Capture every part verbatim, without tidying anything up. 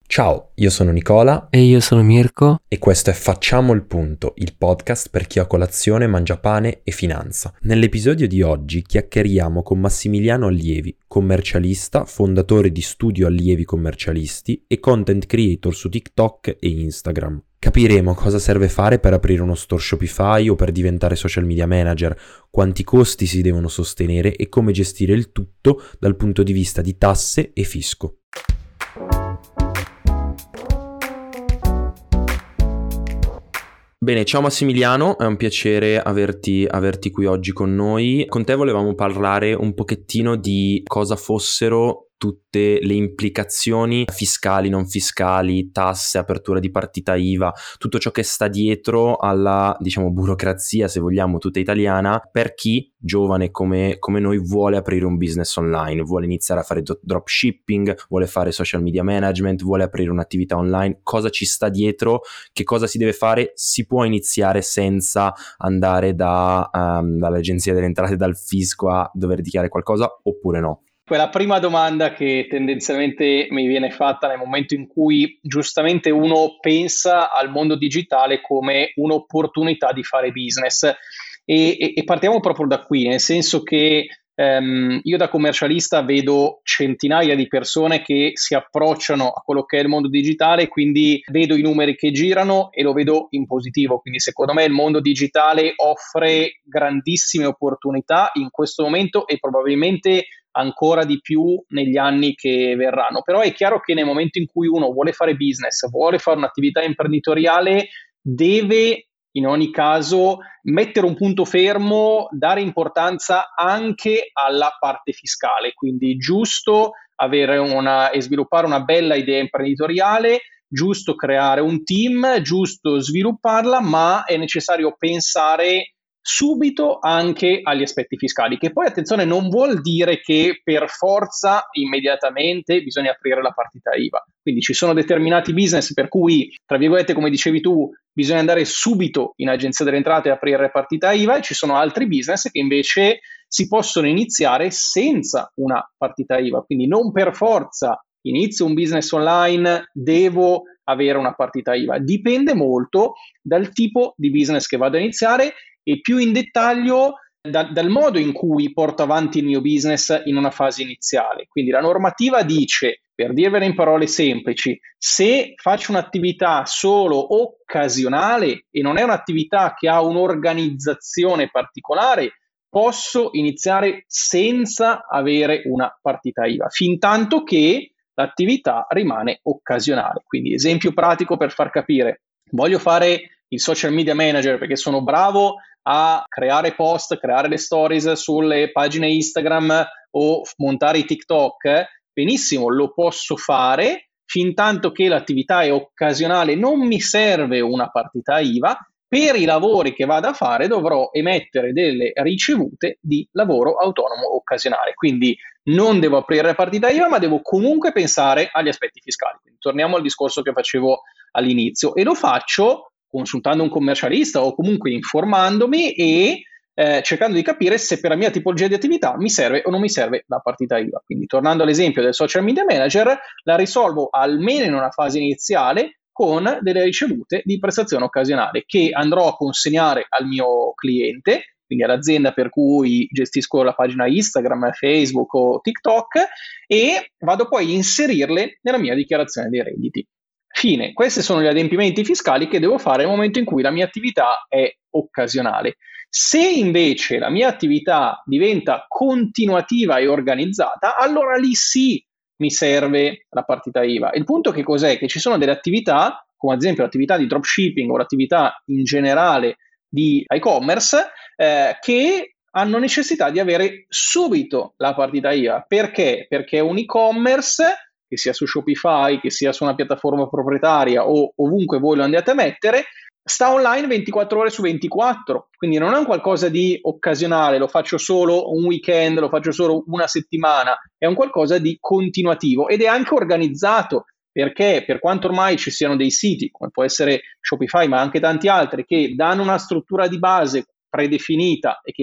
Ciao, io sono Nicola E io sono Mirko. e questo è Facciamo il punto, il podcast per chi a colazione mangia pane e finanza. Nell'episodio di oggi chiacchieriamo con Massimiliano Allievi, commercialista, fondatore di Studio Allievi Commercialisti e content creator su TikTok e Instagram. Capiremo cosa serve fare per aprire uno store Shopify o per diventare social media manager, quanti costi si devono sostenere e come gestire il tutto dal punto di vista di tasse e fisco. Bene, ciao Massimiliano, è un piacere averti, averti qui oggi con noi. Con te volevamo parlare un pochettino di cosa fossero tutte le implicazioni fiscali, non fiscali, tasse, apertura di partita I V A, tutto ciò che sta dietro alla, diciamo, burocrazia, se vogliamo, tutta italiana, per chi giovane come, come noi vuole aprire un business online, vuole iniziare a fare dropshipping, vuole fare social media management, vuole aprire un'attività online, cosa ci sta dietro, che cosa si deve fare, si può iniziare senza andare da, um, dall'agenzia delle entrate, dal fisco a dover dichiarare qualcosa oppure no? Quella prima domanda che tendenzialmente mi viene fatta nel momento in cui giustamente uno pensa al mondo digitale come un'opportunità di fare business e, e, e partiamo proprio da qui, nel senso che ehm, io da commercialista vedo centinaia di persone che si approcciano a quello che è il mondo digitale, quindi vedo i numeri che girano e lo vedo in positivo, quindi secondo me il mondo digitale offre grandissime opportunità in questo momento e probabilmente ancora di più negli anni che verranno. Però è chiaro che nel momento in cui uno vuole fare business, vuole fare un'attività imprenditoriale, deve in ogni caso mettere un punto fermo, dare importanza anche alla parte fiscale, quindi giusto avere una e sviluppare una bella idea imprenditoriale, giusto creare un team, giusto svilupparla, ma è necessario pensare subito anche agli aspetti fiscali, che poi attenzione non vuol dire che per forza immediatamente bisogna aprire la partita I V A, quindi ci sono determinati business per cui, tra virgolette, come dicevi tu, bisogna andare subito in agenzia delle entrate e aprire la partita I V A, e ci sono altri business che invece si possono iniziare senza una partita I V A, quindi non per forza inizio un business online, devo avere una partita I V A, dipende molto dal tipo di business che vado a iniziare e più in dettaglio da, dal modo in cui porto avanti il mio business in una fase iniziale. Quindi la normativa dice, per dirvela in parole semplici, se faccio un'attività solo occasionale e non è un'attività che ha un'organizzazione particolare, posso iniziare senza avere una partita I V A, fin tanto che l'attività rimane occasionale. Quindi esempio pratico per far capire, voglio fare il social media manager perché sono bravo a creare post, creare le stories sulle pagine Instagram o montare i TikTok, benissimo, lo posso fare fin tanto che l'attività è occasionale, non mi serve una partita I V A. Per i lavori che vado a fare dovrò emettere delle ricevute di lavoro autonomo occasionale, quindi non devo aprire la partita I V A, ma devo comunque pensare agli aspetti fiscali. Quindi torniamo al discorso che facevo all'inizio e lo faccio consultando un commercialista o comunque informandomi e eh, cercando di capire se per la mia tipologia di attività mi serve o non mi serve la partita I V A. Quindi tornando all'esempio del social media manager, la risolvo almeno in una fase iniziale con delle ricevute di prestazione occasionale che andrò a consegnare al mio cliente, quindi all'azienda per cui gestisco la pagina Instagram, Facebook o TikTok, e vado poi a inserirle nella mia dichiarazione dei redditi. Fine, questi sono gli adempimenti fiscali che devo fare nel momento in cui la mia attività è occasionale. Se invece la mia attività diventa continuativa e organizzata, allora lì sì mi serve la partita I V A. Il punto che cos'è? Che ci sono delle attività, come ad esempio l'attività di dropshipping o l'attività in generale di e-commerce, eh, che hanno necessità di avere subito la partita I V A. Perché? Perché un e-commerce, che sia su Shopify, che sia su una piattaforma proprietaria o ovunque voi lo andate a mettere, sta online ventiquattro ore su ventiquattro, quindi non è un qualcosa di occasionale, lo faccio solo un weekend, lo faccio solo una settimana, è un qualcosa di continuativo ed è anche organizzato, perché per quanto ormai ci siano dei siti, come può essere Shopify, ma anche tanti altri, che danno una struttura di base predefinita e che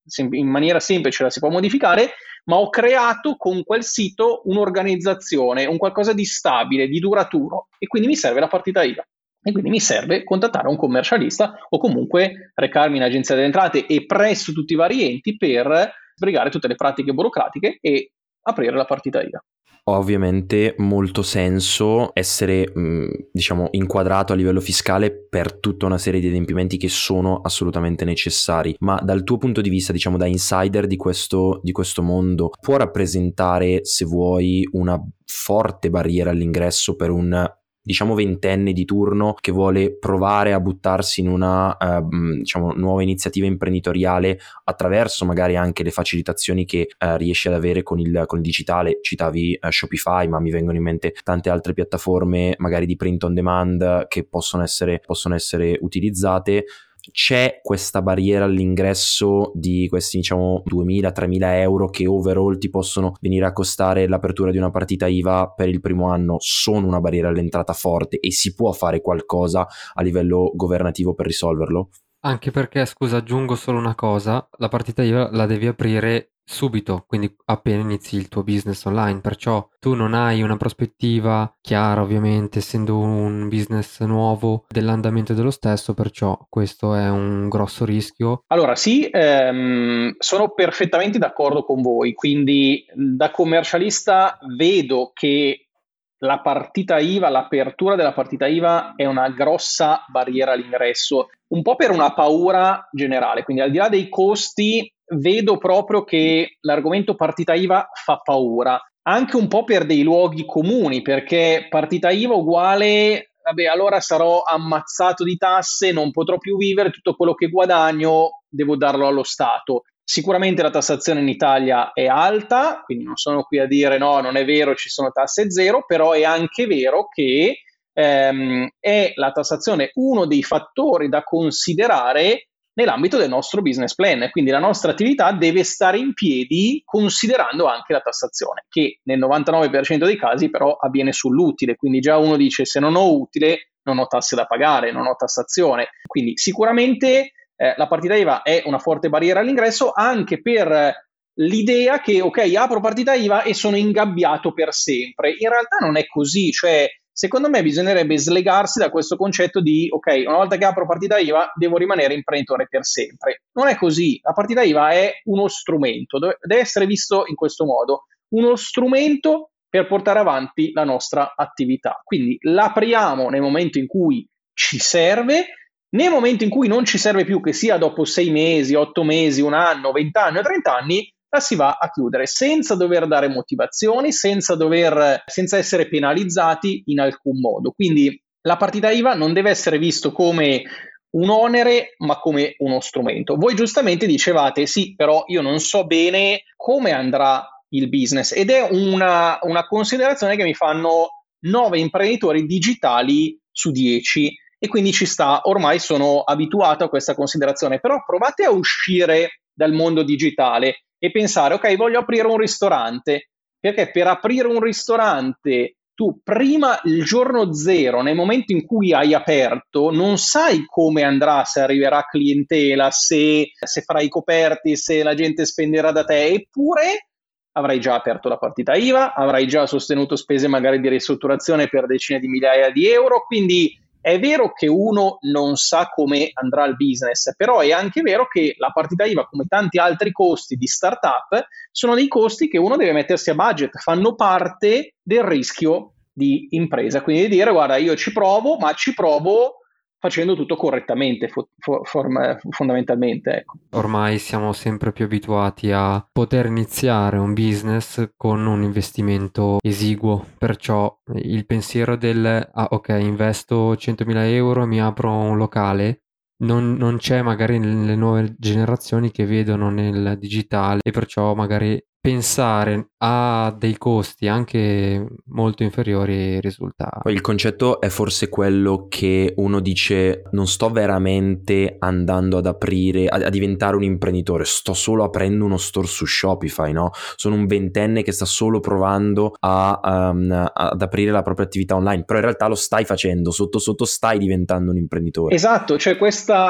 in maniera semplice la si può modificare, ma ho creato con quel sito un'organizzazione, un qualcosa di stabile, di duraturo, e quindi mi serve la partita I V A. E quindi mi serve contattare un commercialista o comunque recarmi in agenzia delle entrate e presso tutti i vari enti per sbrigare tutte le pratiche burocratiche e aprire la partita I V A. Ovviamente molto senso essere mh, diciamo inquadrato a livello fiscale per tutta una serie di adempimenti che sono assolutamente necessari, ma dal tuo punto di vista, diciamo da insider di questo, di questo mondo, può rappresentare, se vuoi, una forte barriera all'ingresso per un diciamo ventenne di turno che vuole provare a buttarsi in una eh, diciamo nuova iniziativa imprenditoriale attraverso magari anche le facilitazioni che eh, riesce ad avere con il, con il digitale? Citavi eh, Shopify, ma mi vengono in mente tante altre piattaforme magari di print on demand che possono essere, possono essere utilizzate. C'è questa barriera all'ingresso di questi diciamo duemila tremila euro che overall ti possono venire a costare l'apertura di una partita I V A per il primo anno? Sono una barriera all'entrata forte e si può fare qualcosa a livello governativo per risolverlo? Anche perché, scusa, aggiungo solo una cosa, la partita I V A la devi aprire subito, quindi appena inizi il tuo business online, perciò tu non hai una prospettiva chiara, ovviamente, essendo un business nuovo, dell'andamento dello stesso, perciò questo è un grosso rischio. Allora sì, ehm, sono perfettamente d'accordo con voi, quindi da commercialista vedo che la partita I V A, l'apertura della partita I V A è una grossa barriera all'ingresso, un po' per una paura generale, quindi al di là dei costi vedo proprio che l'argomento partita I V A fa paura, anche un po' per dei luoghi comuni, perché partita I V A uguale, vabbè, allora sarò ammazzato di tasse, non potrò più vivere, tutto quello che guadagno devo darlo allo Stato. Sicuramente la tassazione in Italia è alta, quindi non sono qui a dire no, non è vero, ci sono tasse zero, però è anche vero che ehm, è la tassazione uno dei fattori da considerare nell'ambito del nostro business plan, quindi la nostra attività deve stare in piedi considerando anche la tassazione, che nel novantanove per cento dei casi però avviene sull'utile, quindi già uno dice se non ho utile non ho tasse da pagare, non ho tassazione, quindi sicuramente eh, la partita I V A è una forte barriera all'ingresso anche per l'idea che ok, apro partita I V A e sono ingabbiato per sempre. In realtà non è così, cioè secondo me bisognerebbe slegarsi da questo concetto di ok, una volta che apro partita I V A devo rimanere imprenditore per sempre. Non è così, la partita I V A è uno strumento, deve essere visto in questo modo, uno strumento per portare avanti la nostra attività. Quindi l'apriamo nel momento in cui ci serve, nel momento in cui non ci serve più, che sia dopo sei mesi, otto mesi, un anno, vent'anni o trent'anni, la si va a chiudere senza dover dare motivazioni, senza dover, senza essere penalizzati in alcun modo. Quindi la partita I V A non deve essere visto come un onere, ma come uno strumento. Voi giustamente dicevate sì, però io non so bene come andrà il business, ed è una, una considerazione che mi fanno nove imprenditori digitali su dieci. E quindi ci sta, ormai sono abituato a questa considerazione, però provate a uscire dal mondo digitale e pensare, ok, voglio aprire un ristorante, perché per aprire un ristorante tu prima il giorno zero, nel momento in cui hai aperto, non sai come andrà, se arriverà clientela, se, se farai i coperti, se la gente spenderà da te, eppure avrai già aperto la partita I V A, avrai già sostenuto spese magari di ristrutturazione per decine di migliaia di euro, quindi è vero che uno non sa come andrà il business, però è anche vero che la partita I V A, come tanti altri costi di startup, sono dei costi che uno deve mettersi a budget, fanno parte del rischio di impresa. Quindi di dire, guarda, io ci provo, ma ci provo facendo tutto correttamente, fo- fo- form- fondamentalmente. Ecco. Ormai siamo sempre più abituati a poter iniziare un business con un investimento esiguo, perciò il pensiero del ah, ok, investo centomila euro e mi apro un locale non, non c'è magari nelle nuove generazioni che vedono nel digitale, e perciò magari pensare a dei costi anche molto inferiori risulta. Poi il concetto è forse quello che uno dice: non sto veramente andando ad aprire, a, a diventare un imprenditore, sto solo aprendo uno store su Shopify, no? Sono un ventenne che sta solo provando a, um, ad aprire la propria attività online, però in realtà lo stai facendo, sotto sotto stai diventando un imprenditore. Esatto, cioè questa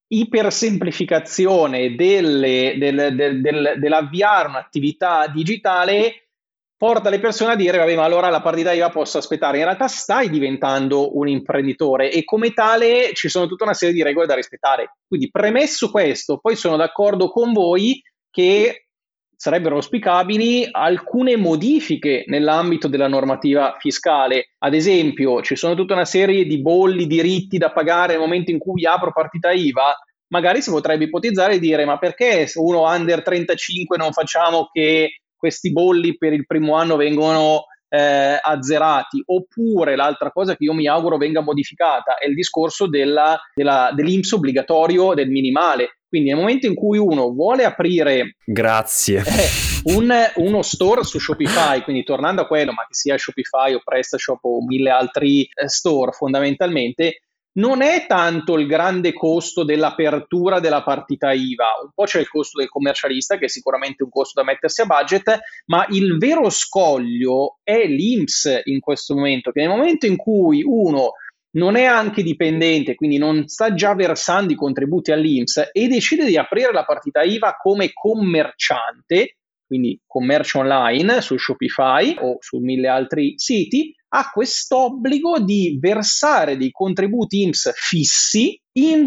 ipersemplificazione delle, del, del, del, dell'avviare un'attività digitale porta le persone a dire vabbè, ma allora la partita I V A posso aspettare. In realtà stai diventando un imprenditore e come tale ci sono tutta una serie di regole da rispettare. Quindi premesso questo, poi sono d'accordo con voi che sarebbero auspicabili alcune modifiche nell'ambito della normativa fiscale. Ad esempio, ci sono tutta una serie di bolli, diritti da pagare nel momento in cui apro partita I V A. Magari si potrebbe ipotizzare e dire ma perché uno under trentacinque non facciamo che questi bolli per il primo anno vengono eh, azzerati? Oppure l'altra cosa che io mi auguro venga modificata è il discorso della, della, dell'I N P S obbligatorio del minimale. Quindi nel momento in cui uno vuole aprire Grazie. Eh, un, uno store su Shopify, quindi tornando a quello, ma che sia Shopify o PrestaShop o mille altri eh, store, fondamentalmente non è tanto il grande costo dell'apertura della partita I V A, un po' c'è il costo del commercialista che è sicuramente un costo da mettersi a budget, ma il vero scoglio è l'I N P S in questo momento, che nel momento in cui uno non è anche dipendente, quindi non sta già versando i contributi all'I N P S e decide di aprire la partita I V A come commerciante, quindi commercio online su Shopify o su mille altri siti, ha quest'obbligo di versare dei contributi I N P S fissi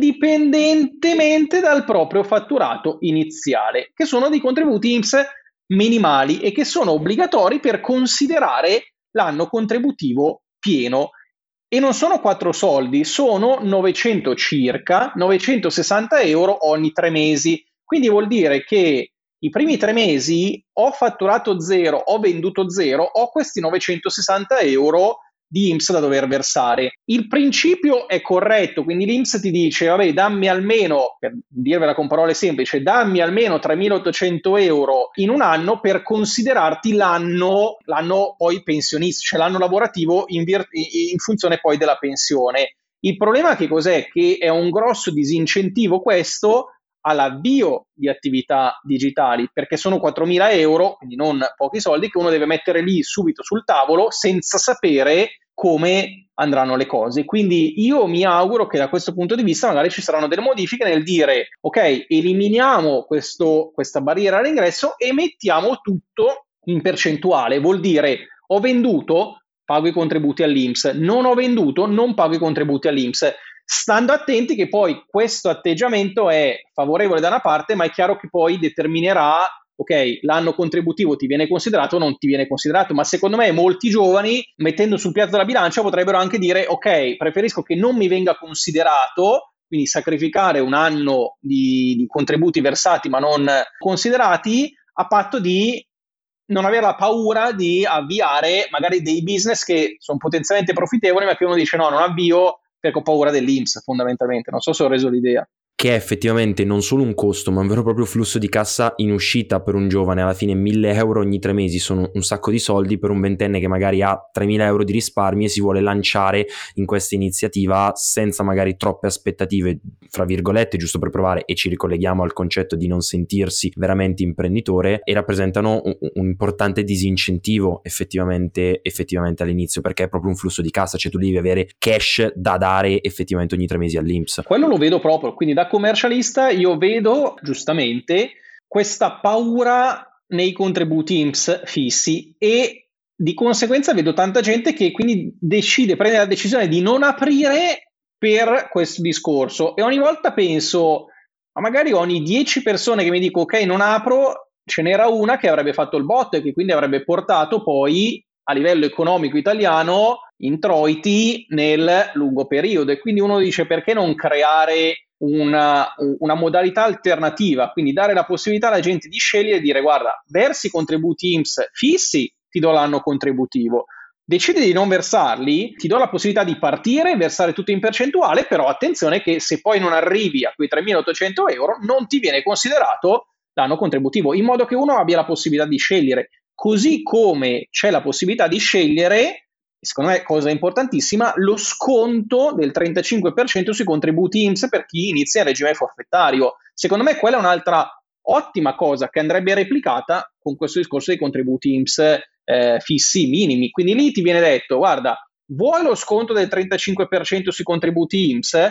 indipendentemente dal proprio fatturato iniziale, che sono dei contributi I N P S minimali e che sono obbligatori per considerare l'anno contributivo pieno. E non sono quattro soldi, sono novecento circa, novecentosessanta euro ogni tre mesi. Quindi vuol dire che i primi tre mesi ho fatturato zero, ho venduto zero, ho questi novecentosessanta euro di I N P S da dover versare. Il principio è corretto, quindi l'I N P S ti dice, vabbè, dammi almeno, per dirvela con parole semplici, dammi almeno tremilaottocento euro in un anno per considerarti l'anno, l'anno poi pensionistico, cioè l'anno lavorativo in, vir- in funzione poi della pensione. Il problema che cos'è? Che è un grosso disincentivo questo all'avvio di attività digitali, perché sono quattromila euro, quindi non pochi soldi, che uno deve mettere lì subito sul tavolo senza sapere come andranno le cose. Quindi io mi auguro che da questo punto di vista magari ci saranno delle modifiche nel dire ok, eliminiamo questo, questa barriera all'ingresso e mettiamo tutto in percentuale. Vuol dire ho venduto, pago i contributi all'I N P S, non ho venduto, non pago i contributi all'I N P S. Stando attenti che poi questo atteggiamento è favorevole da una parte, ma è chiaro che poi determinerà, ok, l'anno contributivo ti viene considerato o non ti viene considerato, ma secondo me molti giovani, mettendo sul piatto della bilancia, potrebbero anche dire, ok, preferisco che non mi venga considerato, quindi sacrificare un anno di, di contributi versati ma non considerati, a patto di non avere la paura di avviare magari dei business che sono potenzialmente profittevoli, ma che uno dice no, non avvio perché ho paura dell'I N P S fondamentalmente. Non so se ho reso l'idea. Che è effettivamente non solo un costo, ma un vero e proprio flusso di cassa in uscita per un giovane. Alla fine mille euro ogni tre mesi sono un sacco di soldi per un ventenne che magari ha tremila euro di risparmi e si vuole lanciare in questa iniziativa senza magari troppe aspettative, fra virgolette, giusto per provare, e ci ricolleghiamo al concetto di non sentirsi veramente imprenditore, e rappresentano un, un importante disincentivo effettivamente, effettivamente all'inizio, perché è proprio un flusso di cassa, cioè tu devi avere cash da dare effettivamente ogni tre mesi all'I N P S. Quello lo vedo proprio, quindi da commercialista io vedo giustamente questa paura nei contributi I N P S fissi e di conseguenza vedo tanta gente che quindi decide, prende la decisione di non aprire per questo discorso, e ogni volta penso, ma magari ogni dieci persone che mi dico ok non apro, ce n'era una che avrebbe fatto il botto e che quindi avrebbe portato poi a livello economico italiano introiti nel lungo periodo. E quindi uno dice perché non creare Una, una modalità alternativa, quindi dare la possibilità alla gente di scegliere e dire guarda, versi i contributi I N P S fissi, ti do l'anno contributivo, decidi di non versarli, ti do la possibilità di partire, versare tutto in percentuale, però attenzione che se poi non arrivi a quei tremilaottocento euro non ti viene considerato l'anno contributivo, in modo che uno abbia la possibilità di scegliere, così come c'è la possibilità di scegliere, secondo me cosa importantissima, lo sconto del trentacinque per cento sui contributi I N P S per chi inizia in regime forfettario. Secondo me quella è un'altra ottima cosa che andrebbe replicata con questo discorso dei contributi I N P S eh, fissi minimi. Quindi lì ti viene detto, guarda, vuoi lo sconto del trentacinque per cento sui contributi I N P S?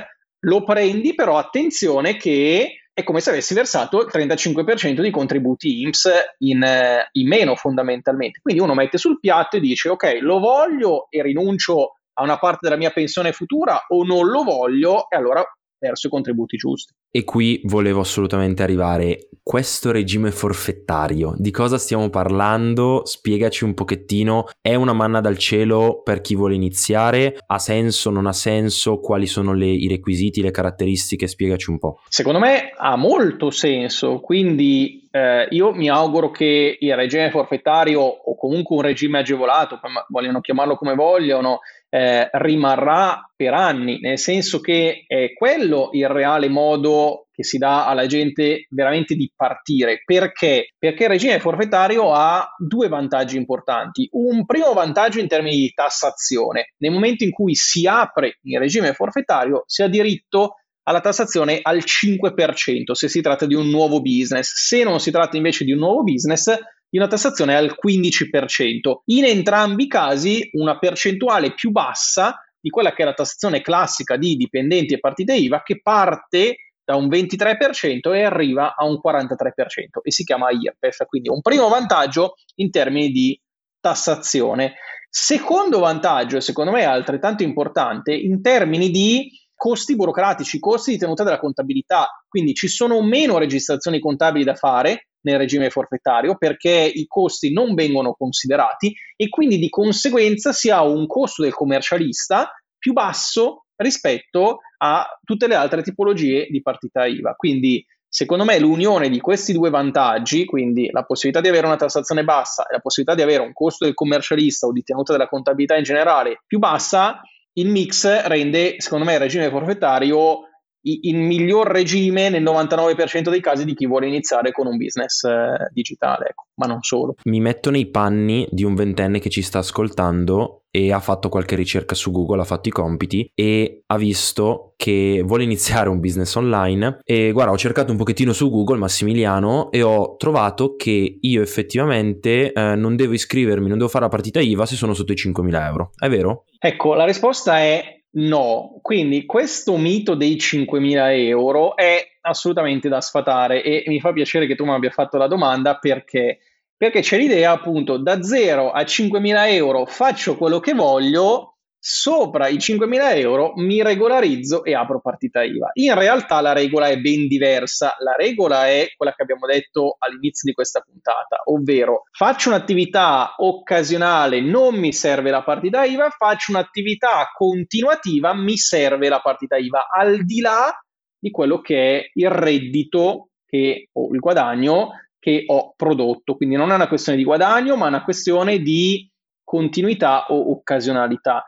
lo prendi, però attenzione che è come se avessi versato il trentacinque per cento di contributi I N P S in, eh, in meno fondamentalmente. Quindi uno mette sul piatto e dice ok, lo voglio e rinuncio a una parte della mia pensione futura o non lo voglio, e allora verso i contributi giusti. E qui volevo assolutamente arrivare. Questo regime forfettario, di cosa stiamo parlando? Spiegaci un pochettino. È una manna dal cielo per chi vuole iniziare? Ha senso, non ha senso? Quali sono le, i requisiti, le caratteristiche? Spiegaci un po'. Secondo me ha molto senso, quindi eh, io mi auguro che il regime forfettario o comunque un regime agevolato, vogliono chiamarlo come vogliono, eh, rimarrà per anni, nel senso che è quello il reale modo che si dà alla gente veramente di partire. Perché? Perché il regime forfettario ha due vantaggi importanti. Un primo vantaggio in termini di tassazione. Nel momento in cui si apre il regime forfettario si ha diritto alla tassazione al cinque per cento se si tratta di un nuovo business. Se non si tratta invece di un nuovo business, di una tassazione al quindici per cento. In entrambi i casi una percentuale più bassa di quella che è la tassazione classica di dipendenti e partite I V A, che parte da un ventitré per cento e arriva a un quarantatré per cento e si chiama I R P E F. Quindi un primo vantaggio in termini di tassazione. Secondo vantaggio, secondo me altrettanto importante, in termini di costi burocratici, costi di tenuta della contabilità. Quindi ci sono meno registrazioni contabili da fare nel regime forfettario perché i costi non vengono considerati e quindi di conseguenza si ha un costo del commercialista più basso rispetto a tutte le altre tipologie di partita I V A. Quindi secondo me l'unione di questi due vantaggi, quindi la possibilità di avere una tassazione bassa e la possibilità di avere un costo del commercialista o di tenuta della contabilità in generale più bassa, il mix rende secondo me il regime forfettario il miglior regime nel novantanove per cento dei casi di chi vuole iniziare con un business eh, digitale, ecco, ma non solo. Mi metto nei panni di un ventenne che ci sta ascoltando e ha fatto qualche ricerca su Google, ha fatto i compiti e ha visto che vuole iniziare un business online e guarda, ho cercato un pochettino su Google Massimiliano e ho trovato che io effettivamente eh, non devo iscrivermi, non devo fare la partita I V A se sono sotto i cinquemila euro, è vero? Ecco, la risposta è no, quindi questo mito dei cinquemila euro è assolutamente da sfatare e mi fa piacere che tu mi abbia fatto la domanda perché, perché c'è l'idea appunto da zero a cinquemila euro faccio quello che voglio, sopra i cinquemila euro mi regolarizzo e apro partita I V A. In realtà la regola è ben diversa, la regola è quella che abbiamo detto all'inizio di questa puntata, ovvero faccio un'attività occasionale, non mi serve la partita I V A, faccio un'attività continuativa, mi serve la partita I V A, al di là di quello che è il reddito che, o il guadagno che ho prodotto. Quindi non è una questione di guadagno, ma è una questione di continuità o occasionalità.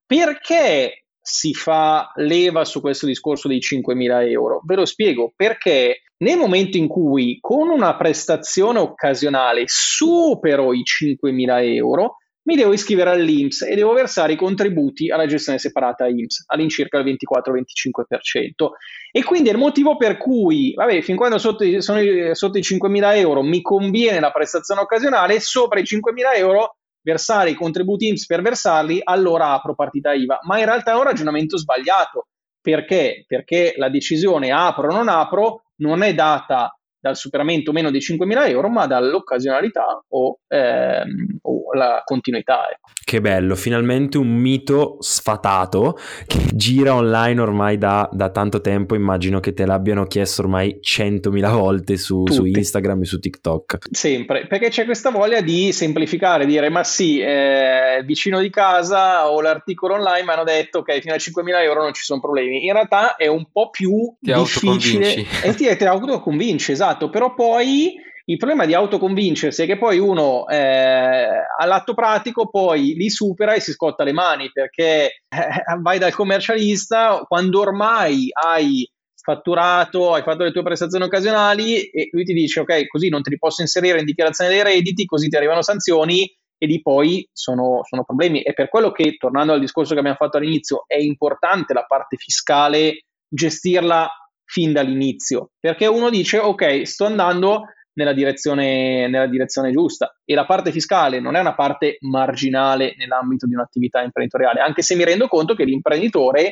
Perché si fa leva su questo discorso dei cinquemila euro? Ve lo spiego, perché nel momento in cui con una prestazione occasionale supero i cinquemila euro, mi devo iscrivere all'I N P S e devo versare i contributi alla gestione separata I N P S, all'incirca il ventiquattro venticinque per cento. E quindi è il motivo per cui, vabbè, fin quando sotto, sono sotto i cinquemila euro mi conviene la prestazione occasionale, sopra i cinquemila euro versare i contributi I N P S per versarli, allora apro partita I V A. Ma in realtà è un ragionamento sbagliato. Perché? Perché la decisione apro o non apro non è data dal superamento meno di cinquemila euro, ma dall'occasionalità o, ehm, o la continuità. Ecco. Che bello, finalmente un mito sfatato che gira online ormai da, da tanto tempo, immagino che te l'abbiano chiesto ormai centomila volte su, su Instagram e su TikTok. Sempre, perché c'è questa voglia di semplificare, dire ma sì, eh, vicino di casa o l'articolo online mi hanno detto ok, fino a cinquemila euro non ci sono problemi. In realtà è un po' più ti difficile e ti, ti autoconvinci, esatto, però poi il problema di autoconvincersi è che poi uno eh, all'atto pratico poi li supera e si scotta le mani perché eh, vai dal commercialista quando ormai hai fatturato, hai fatto le tue prestazioni occasionali e lui ti dice ok, così non te li posso inserire in dichiarazione dei redditi, così ti arrivano sanzioni e lì poi sono, sono problemi. È per quello che, tornando al discorso che abbiamo fatto all'inizio, è importante la parte fiscale gestirla fin dall'inizio, perché uno dice ok, sto andando nella direzione, nella direzione giusta e la parte fiscale non è una parte marginale nell'ambito di un'attività imprenditoriale, anche se mi rendo conto che l'imprenditore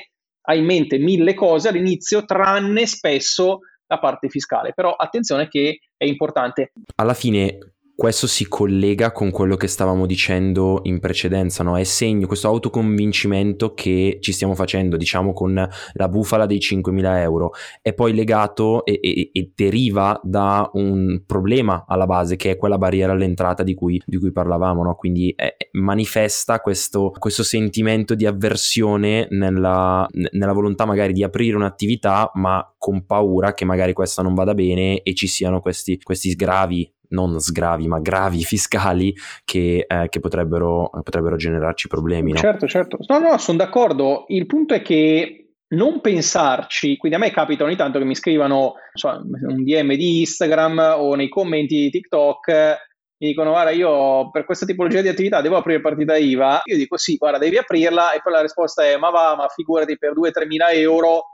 hai in mente mille cose all'inizio, tranne spesso la parte fiscale. Però attenzione che è importante. Alla fine questo si collega con quello che stavamo dicendo in precedenza, no? È segno, questo autoconvincimento che ci stiamo facendo, diciamo, con la bufala dei cinquemila euro, è poi legato e, e, e deriva da un problema alla base, che è quella barriera all'entrata di cui, di cui parlavamo, no? Quindi è, manifesta questo, questo sentimento di avversione nella, nella volontà magari di aprire un'attività, ma con paura che magari questa non vada bene e ci siano questi, questi sgravi, non sgravi ma gravi fiscali che, eh, che potrebbero, potrebbero generarci problemi, no? Certo, certo. No, no, sono d'accordo. Il punto è che non pensarci, quindi a me capita ogni tanto che mi scrivano, so, un D M di Instagram o nei commenti di TikTok, mi dicono guarda, io per questa tipologia di attività devo aprire partita I V A. Io dico sì, guarda, devi aprirla, e poi la risposta è ma va, ma figurati, per due tre mila euro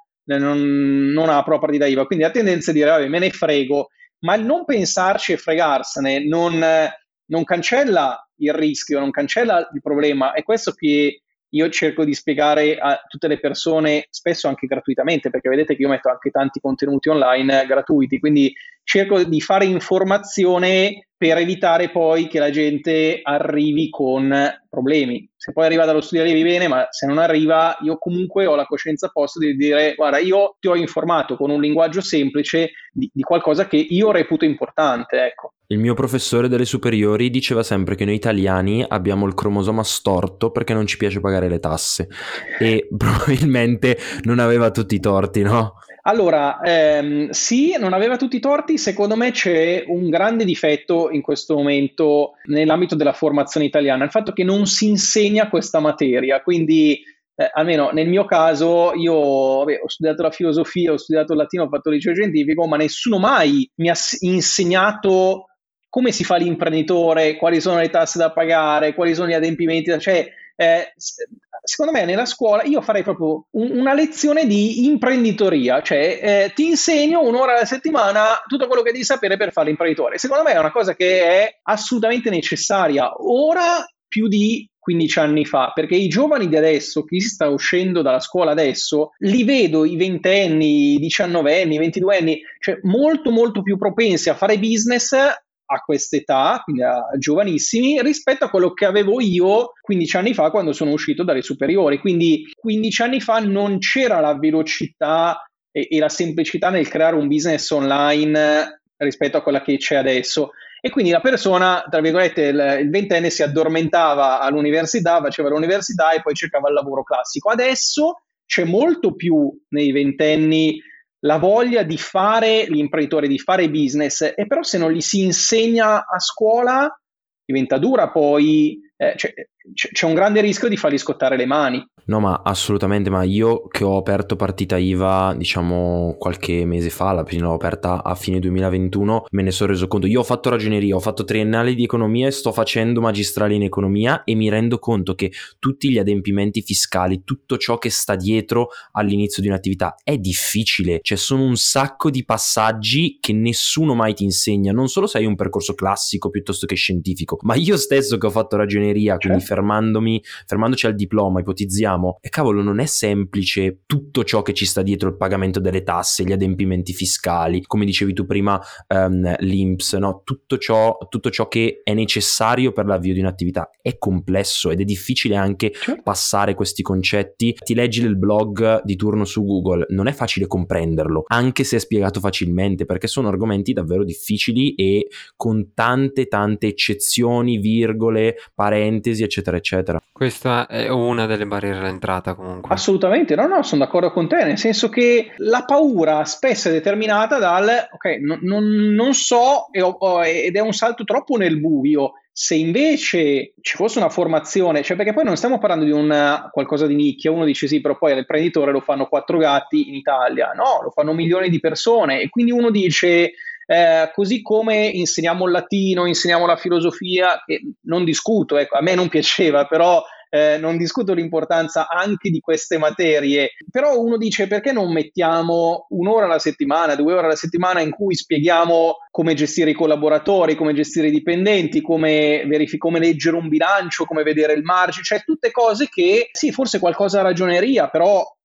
non, non apro la partita I V A. Quindi la tendenza è dire vabbè, me ne frego. Ma il non pensarci e fregarsene non, non cancella il rischio, non cancella il problema. È questo che io cerco di spiegare a tutte le persone, spesso anche gratuitamente, perché vedete che io metto anche tanti contenuti online gratuiti, quindi cerco di fare informazione per evitare poi che la gente arrivi con problemi. Se poi arriva dallo studio arrivi bene, ma se non arriva, io comunque ho la coscienza a posto di dire guarda, io ti ho informato con un linguaggio semplice di, di qualcosa che io reputo importante, ecco. Il mio professore delle superiori diceva sempre che noi italiani abbiamo il cromosoma storto perché non ci piace pagare le tasse, e probabilmente non aveva tutti i torti, no? Allora, ehm, sì, non aveva tutti i torti. Secondo me c'è un grande difetto in questo momento nell'ambito della formazione italiana, il fatto che non si insegna questa materia. Quindi, eh, almeno nel mio caso, io vabbè, ho studiato la filosofia, ho studiato il latino, ho fatto il liceo scientifico, ma nessuno mai mi ha insegnato come si fa l'imprenditore, quali sono le tasse da pagare, quali sono gli adempimenti, cioè eh, secondo me nella scuola io farei proprio un, una lezione di imprenditoria, cioè eh, ti insegno un'ora alla settimana tutto quello che devi sapere per fare l'imprenditore. Secondo me è una cosa che è assolutamente necessaria, ora più di quindici anni fa, perché i giovani di adesso, chi sta uscendo dalla scuola adesso, li vedo i ventenni, i diciannovenni, i ventiduenni, cioè molto molto più propensi a fare business a quest'età, quindi a giovanissimi, rispetto a quello che avevo io quindici anni fa quando sono uscito dalle superiori. Quindi quindici anni fa non c'era la velocità e, e la semplicità nel creare un business online rispetto a quella che c'è adesso. E quindi la persona, tra virgolette, il, il ventenne si addormentava all'università, faceva l'università e poi cercava il lavoro classico. Adesso c'è molto più nei ventenni la voglia di fare l'imprenditore, di fare business, e però se non gli si insegna a scuola diventa dura poi, eh, c'è, c'è un grande rischio di fargli scottare le mani. No, ma assolutamente, ma io che ho aperto partita I V A, diciamo, qualche mese fa, la prima l'ho aperta a fine duemilaventuno, me ne sono reso conto. Io ho fatto ragioneria, ho fatto triennale di economia e sto facendo magistrale in economia, e mi rendo conto che tutti gli adempimenti fiscali, tutto ciò che sta dietro all'inizio di un'attività è difficile. Cioè, sono un sacco di passaggi che nessuno mai ti insegna, non solo se hai un percorso classico piuttosto che scientifico, ma io stesso che ho fatto ragioneria, quindi certo. fermandomi, fermandoci al diploma, ipotizziamo, e cavolo, non è semplice tutto ciò che ci sta dietro il pagamento delle tasse, gli adempimenti fiscali, come dicevi tu prima, um, l'I N P S, no? Tutto ciò, tutto ciò che è necessario per l'avvio di un'attività è complesso ed è difficile anche certo. passare questi concetti. Ti leggi il blog di turno su Google, non è facile comprenderlo, anche se è spiegato facilmente, perché sono argomenti davvero difficili e con tante tante eccezioni, virgole, parentesi, eccetera eccetera. Questa è una delle barriere all'entrata, comunque. Assolutamente, no, no, sono d'accordo con te, nel senso che la paura spesso è determinata dal ok, non, non, non so e ho, ho, ed è un salto troppo nel buio. Se invece ci fosse una formazione, cioè perché poi non stiamo parlando di una, qualcosa di nicchia, uno dice sì, però poi l'imprenditore lo fanno quattro gatti in Italia, no, lo fanno milioni di persone, e quindi uno dice eh, così come insegniamo il latino, insegniamo la filosofia, che non discuto, ecco, a me non piaceva, però Eh, non discuto l'importanza anche di queste materie, però uno dice perché non mettiamo un'ora alla settimana, due ore alla settimana in cui spieghiamo come gestire i collaboratori, come gestire i dipendenti, come, verific- come leggere un bilancio, come vedere il margine, cioè tutte cose che sì, forse qualcosa a ragioneria, però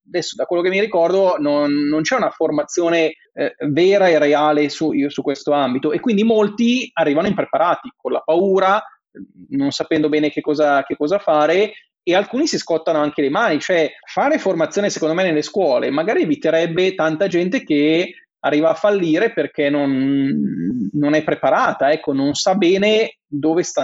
adesso da quello che mi ricordo non, non c'è una formazione eh, vera e reale su, su questo ambito, e quindi molti arrivano impreparati, con la paura, non sapendo bene che cosa, che cosa fare, e alcuni si scottano anche le mani. Cioè, fare formazione secondo me nelle scuole magari eviterebbe tanta gente che arriva a fallire perché non, non è preparata, ecco, non sa bene dove sta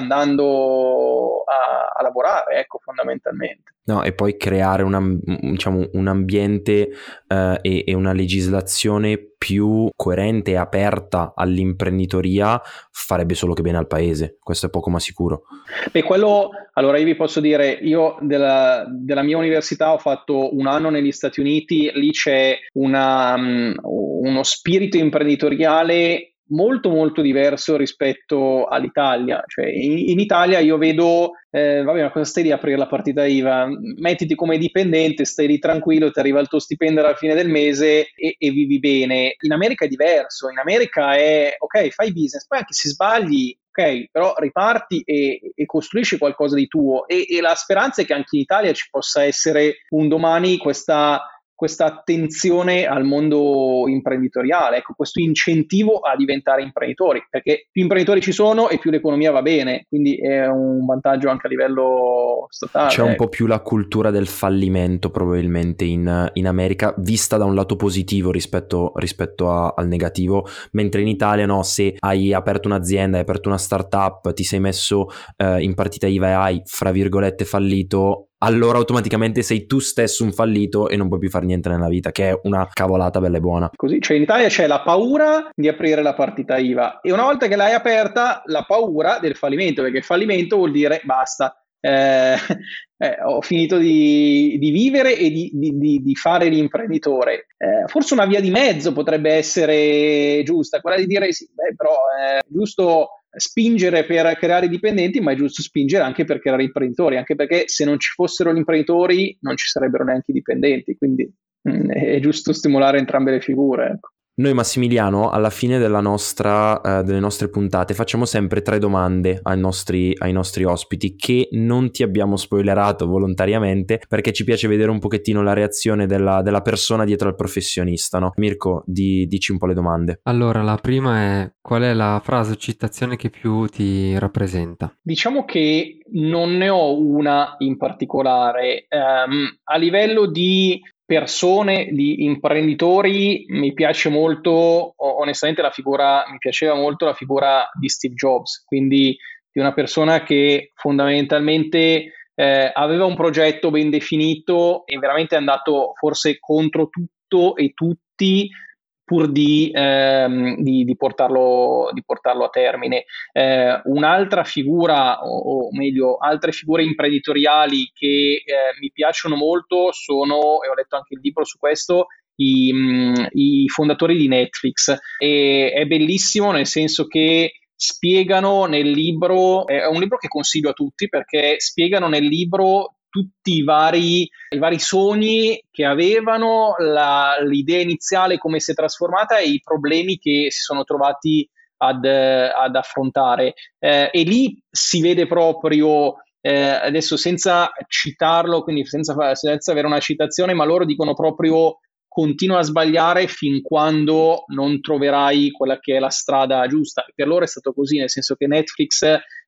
andando a, a lavorare, ecco, fondamentalmente. No, e poi creare una, diciamo, un ambiente eh, e, e una legislazione più coerente e aperta all'imprenditoria farebbe solo che bene al paese, questo è poco ma sicuro. Beh, quello, allora io vi posso dire, io della, della mia università ho fatto un anno negli Stati Uniti, lì c'è una, um, uno spirito imprenditoriale molto molto diverso rispetto all'Italia. Cioè in, in Italia io vedo eh, vabbè, ma cosa stai di aprire la partita I V A? Mettiti come dipendente, stai lì tranquillo, ti arriva il tuo stipendio alla fine del mese e, e vivi bene. In America è diverso, in America è ok, fai business, poi anche se sbagli, ok, però riparti e, e costruisci qualcosa di tuo, e, e la speranza è che anche in Italia ci possa essere un domani questa questa attenzione al mondo imprenditoriale, ecco, questo incentivo a diventare imprenditori, perché più imprenditori ci sono e più l'economia va bene, quindi è un vantaggio anche a livello statale. C'è un ecco. po' più la cultura del fallimento probabilmente in, in America, vista da un lato positivo rispetto, rispetto a, al negativo, mentre in Italia no, se hai aperto un'azienda, hai aperto una startup, ti sei messo eh, in partita I V A e hai, fra virgolette, fallito, allora automaticamente sei tu stesso un fallito e non puoi più fare niente nella vita, che è una cavolata bella e buona. Così, cioè in Italia c'è la paura di aprire la partita I V A, e una volta che l'hai aperta, la paura del fallimento, perché fallimento vuol dire basta, eh, eh, ho finito di, di vivere e di, di, di fare l'imprenditore. Eh, forse una via di mezzo potrebbe essere giusta, quella di dire sì, beh, però è giusto spingere per creare dipendenti, ma è giusto spingere anche per creare imprenditori, anche perché se non ci fossero gli imprenditori non ci sarebbero neanche i dipendenti, quindi mh, è giusto stimolare entrambe le figure, ecco. Noi, Massimiliano, alla fine della nostra, eh, delle nostre puntate facciamo sempre tre domande ai nostri, ai nostri ospiti che non ti abbiamo spoilerato volontariamente perché ci piace vedere un pochettino la reazione della, della persona dietro al professionista, no? Mirko, di, dici un po' le domande. Allora, la prima è: qual è la frase o citazione che più ti rappresenta? Diciamo che non ne ho una in particolare. Um, a livello di persone, di imprenditori, mi piace molto, onestamente la figura, mi piaceva molto la figura di Steve Jobs, quindi di una persona che fondamentalmente eh, aveva un progetto ben definito e veramente è andato forse contro tutto e tutti pur di, ehm, di, di, portarlo, di portarlo a termine. Eh, un'altra figura, o, o meglio, altre figure imprenditoriali che eh, mi piacciono molto sono, e ho letto anche il libro su questo, i, mh, i fondatori di Netflix. E è bellissimo nel senso che spiegano nel libro, è un libro che consiglio a tutti perché spiegano nel libro tutti i vari, i vari sogni che avevano, la, l'idea iniziale come si è trasformata e i problemi che si sono trovati ad, ad affrontare. Eh, e lì si vede proprio, eh, adesso senza citarlo, quindi senza, senza avere una citazione, ma loro dicono proprio: continua a sbagliare fin quando non troverai quella che è la strada giusta. Per loro è stato così, nel senso che Netflix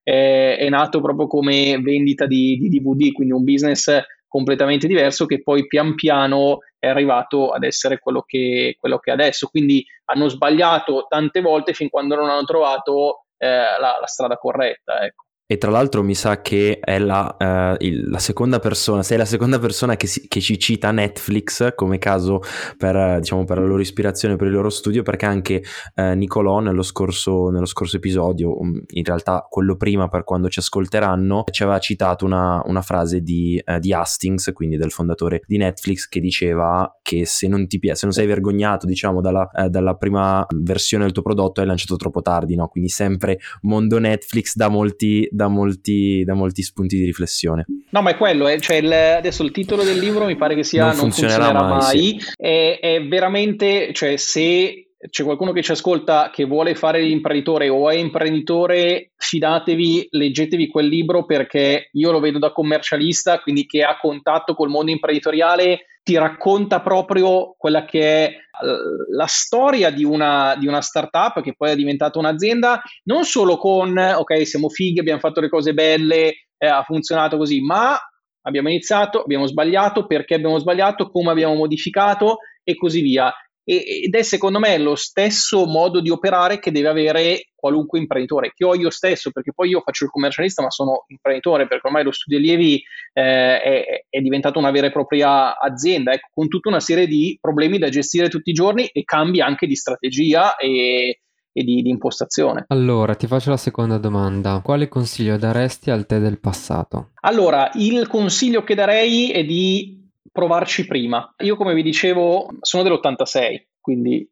è, è nato proprio come vendita di, di D V D, quindi un business completamente diverso che poi pian piano è arrivato ad essere quello che, quello che è adesso. Quindi hanno sbagliato tante volte fin quando non hanno trovato eh, la, la strada corretta, ecco. E tra l'altro mi sa che è la, uh, il, la seconda persona, sei la seconda persona che, si, che ci cita Netflix come caso per, diciamo, per la loro ispirazione, per il loro studio, perché anche uh, Nicolò nello scorso, nello scorso episodio, in realtà quello prima per quando ci ascolteranno, ci aveva citato una, una frase di, uh, di Hastings, quindi del fondatore di Netflix, che diceva che se non ti piace, se non sei vergognato, diciamo, dalla, uh, dalla prima versione del tuo prodotto, hai lanciato troppo tardi, no? Quindi sempre mondo Netflix da molti Da molti, da molti spunti di riflessione. No, ma è quello, eh, cioè il, adesso il titolo del libro mi pare che sia Non, non funzionerà, funzionerà mai, mai. Sì. È, è veramente, cioè se c'è qualcuno che ci ascolta che vuole fare l'imprenditore o è imprenditore, fidatevi, leggetevi quel libro, perché io lo vedo da commercialista, quindi che ha contatto col mondo imprenditoriale, ti racconta proprio quella che è la storia di una, di una startup che poi è diventata un'azienda, non solo con ok, siamo fighi, abbiamo fatto le cose belle, eh, ha funzionato così, ma abbiamo iniziato, abbiamo sbagliato, perché abbiamo sbagliato, come abbiamo modificato e così via. Ed è secondo me lo stesso modo di operare che deve avere qualunque imprenditore, che ho io stesso, perché poi io faccio il commercialista ma sono imprenditore, perché ormai lo studio allievi eh, è, è diventato una vera e propria azienda, ecco, con tutta una serie di problemi da gestire tutti i giorni e cambi anche di strategia e, e di, di impostazione. Allora, ti faccio la seconda domanda. Quale consiglio daresti al te del passato? Allora, il consiglio che darei è di provarci prima. Io, come vi dicevo, sono dell'ottantasei, quindi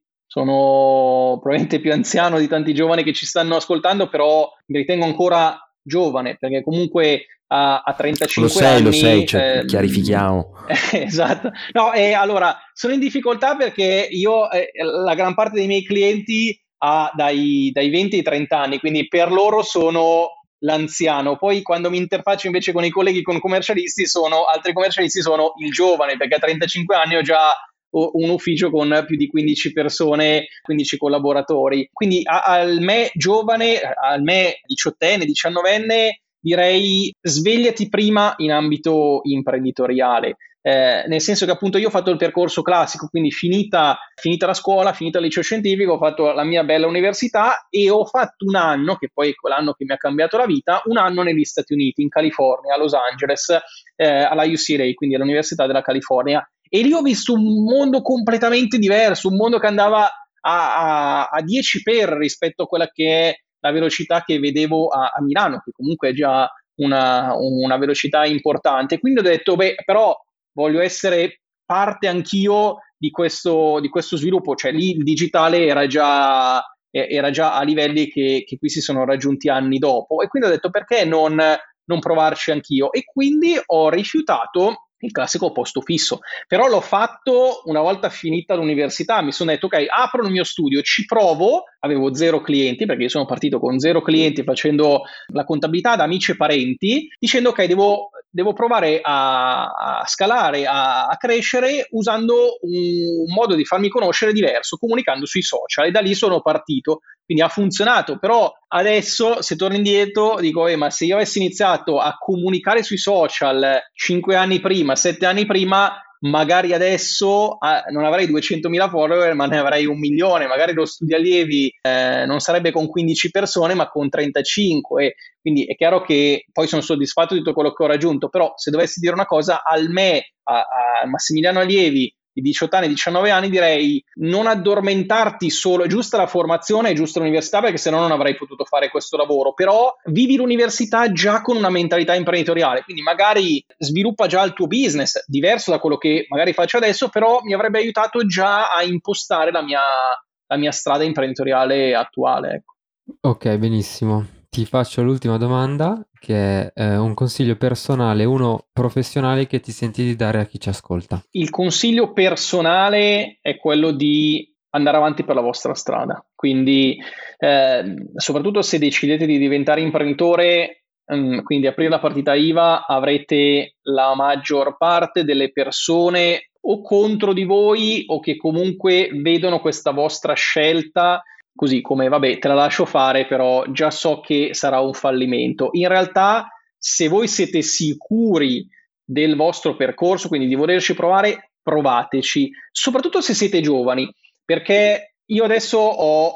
sono probabilmente più anziano di tanti giovani che ci stanno ascoltando, però mi ritengo ancora giovane, perché comunque a, a trentacinque lo sei, anni... Lo sei, cioè, eh, chiarifichiamo. Eh, esatto. No, e allora, sono in difficoltà perché io, eh, la gran parte dei miei clienti ha dai, dai venti ai trenta anni, quindi per loro sono l'anziano. Poi quando mi interfaccio invece con i colleghi, con commercialisti, sono altri commercialisti, sono il giovane, perché a trentacinque anni ho già un ufficio con più di quindici persone, quindici collaboratori. Quindi a, al me giovane, al me diciottenne, diciannovenne, direi svegliati prima in ambito imprenditoriale. Eh, nel senso che appunto io ho fatto il percorso classico, quindi finita, finita la scuola, finita il liceo scientifico, ho fatto la mia bella università e ho fatto un anno, che poi è quell'anno che mi ha cambiato la vita, un anno negli Stati Uniti, in California, a Los Angeles, eh, alla U C L A, quindi all'Università della California, e lì ho visto un mondo completamente diverso, un mondo che andava a, a, a dieci per rispetto a quella che è la velocità che vedevo a, a Milano, che comunque è già una, una velocità importante. Quindi ho detto, beh, però voglio essere parte anch'io di questo, di questo sviluppo, cioè lì il digitale era già, era già a livelli che, che qui si sono raggiunti anni dopo, e quindi ho detto perché non, non provarci anch'io, e quindi ho rifiutato il classico posto fisso, però l'ho fatto una volta finita l'università. Mi sono detto ok, apro il mio studio, ci provo, avevo zero clienti, perché io sono partito con zero clienti facendo la contabilità da amici e parenti, dicendo ok, devo, devo provare a, a scalare, a, a crescere usando un, un modo di farmi conoscere diverso, comunicando sui social, e da lì sono partito. Quindi ha funzionato, però adesso se torno indietro dico, eh, ma se io avessi iniziato a comunicare sui social cinque anni prima, sette anni prima, magari adesso ah, non avrei duecentomila follower, ma ne avrei un milione, magari lo studio allievi eh, non sarebbe con quindici persone, ma con trentacinque. Quindi è chiaro che poi sono soddisfatto di tutto quello che ho raggiunto, però se dovessi dire una cosa al me, a, a Massimiliano Allievi, di diciotto anni, diciannove anni, direi non addormentarti solo, è giusta la formazione, è giusta l'università, perché se no non avrei potuto fare questo lavoro, però vivi l'università già con una mentalità imprenditoriale, quindi magari sviluppa già il tuo business, diverso da quello che magari faccio adesso, però mi avrebbe aiutato già a impostare la mia, la mia strada imprenditoriale attuale, ecco. Ok, benissimo. Ti faccio l'ultima domanda, che è eh, un consiglio personale, uno professionale, che ti senti di dare a chi ci ascolta. Il consiglio personale è quello di andare avanti per la vostra strada, quindi eh, soprattutto se decidete di diventare imprenditore, um, quindi aprire la partita I V A, avrete la maggior parte delle persone o contro di voi o che comunque vedono questa vostra scelta così come vabbè, te la lascio fare, però già so che sarà un fallimento. In realtà, se voi siete sicuri del vostro percorso, quindi di volerci provare, provateci, soprattutto se siete giovani, perché io adesso ho,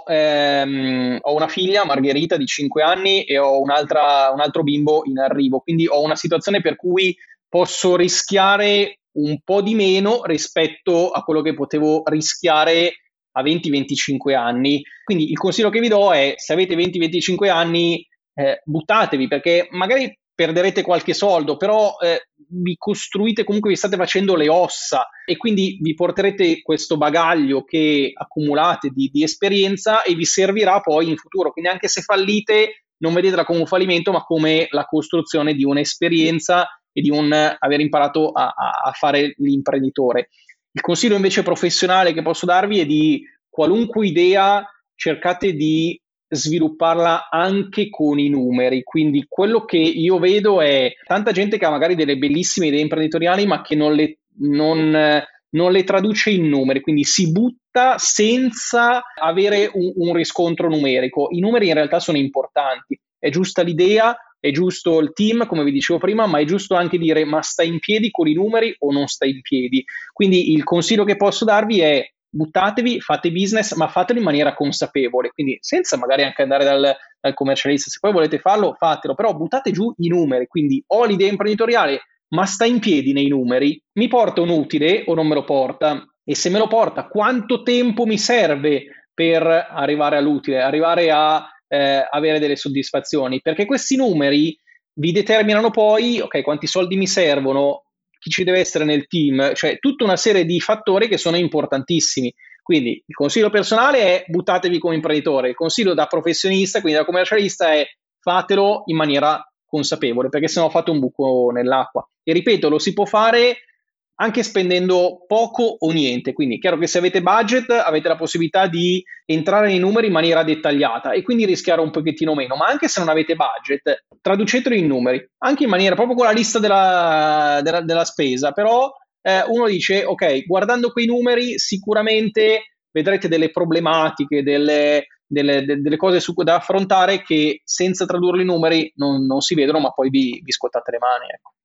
ehm, ho una figlia, Margherita, di cinque anni, e ho un'altra, un altro bimbo in arrivo, quindi ho una situazione per cui posso rischiare un po' di meno rispetto a quello che potevo rischiare a venti venticinque anni. Quindi il consiglio che vi do è, se avete venti venticinque anni, eh, buttatevi, perché magari perderete qualche soldo, però eh, vi costruite, comunque vi state facendo le ossa, e quindi vi porterete questo bagaglio che accumulate di, di esperienza, e vi servirà poi in futuro. Quindi anche se fallite, non vedetela come un fallimento, ma come la costruzione di un'esperienza e di un aver imparato a, a fare l'imprenditore. Il consiglio invece professionale che posso darvi è di qualunque idea cercate di svilupparla anche con i numeri. Quindi quello che io vedo è tanta gente che ha magari delle bellissime idee imprenditoriali ma che non le, non, non le traduce in numeri, quindi si butta senza avere un, un riscontro numerico. I numeri in realtà sono importanti, è giusta l'idea, è giusto il team, come vi dicevo prima, ma è giusto anche dire ma sta in piedi con i numeri o non sta in piedi. Quindi il consiglio che posso darvi è buttatevi, fate business, ma fatelo in maniera consapevole, quindi senza magari anche andare dal, dal commercialista. Se poi volete farlo, fatelo, però buttate giù i numeri. Quindi ho l'idea imprenditoriale, ma sta in piedi nei numeri, mi porta un utile o non me lo porta? E se me lo porta, quanto tempo mi serve per arrivare all'utile, arrivare a eh, avere delle soddisfazioni? Perché questi numeri vi determinano poi, ok, quanti soldi mi servono, chi ci deve essere nel team, cioè tutta una serie di fattori che sono importantissimi. Quindi il consiglio personale è buttatevi come imprenditore, il consiglio da professionista, quindi da commercialista, è fatelo in maniera consapevole, perché sennò fate un buco nell'acqua. E ripeto, lo si può fare anche spendendo poco o niente. Quindi è chiaro che se avete budget avete la possibilità di entrare nei numeri in maniera dettagliata e quindi rischiare un pochettino meno, ma anche se non avete budget traducetelo in numeri, anche in maniera proprio con la lista della, della, della spesa. Però eh, uno dice ok, guardando quei numeri sicuramente vedrete delle problematiche, delle, delle, delle cose su, da affrontare che senza tradurli in numeri non, non si vedono, ma poi vi, vi scottate le mani, ecco.